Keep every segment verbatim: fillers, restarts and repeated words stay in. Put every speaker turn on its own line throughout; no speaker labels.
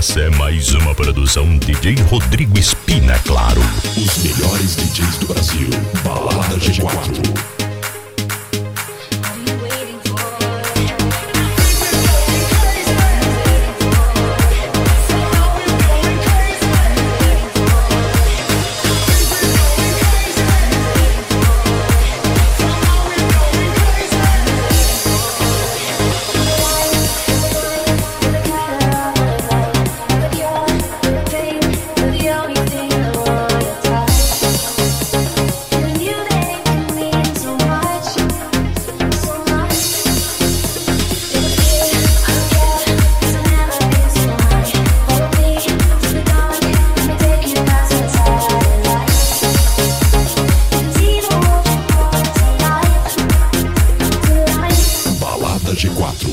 Essa é mais uma produção D J Rodrigo Espina, claro.
Os melhores D Js do Brasil. Balada G quatro. G quatro.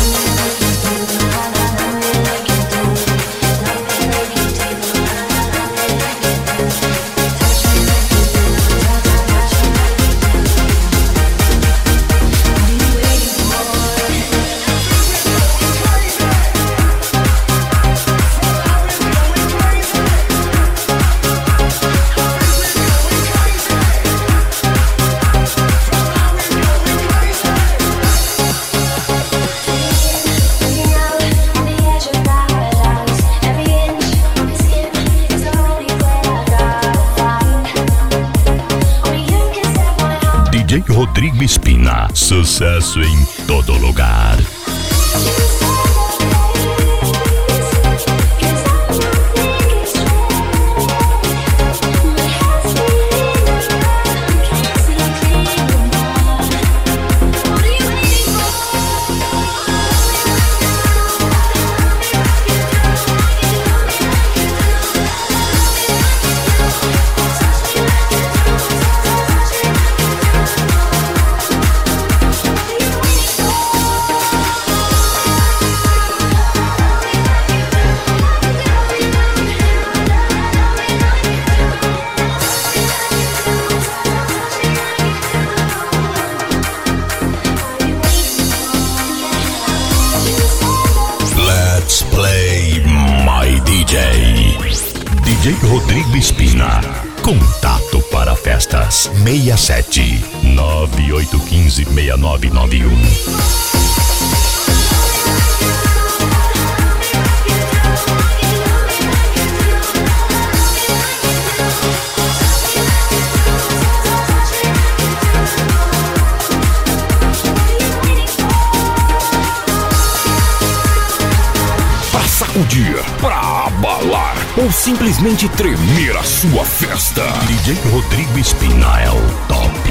D J Rodrigo Espina, sucesso em todo lugar. Play My D J. D J Rodrigo Espina. Contato para festas seis sete nove oito um cinco seis nove nove um.
Sacudir, pra abalar ou simplesmente tremer a sua festa.
D J Rodrigo Espina é o top.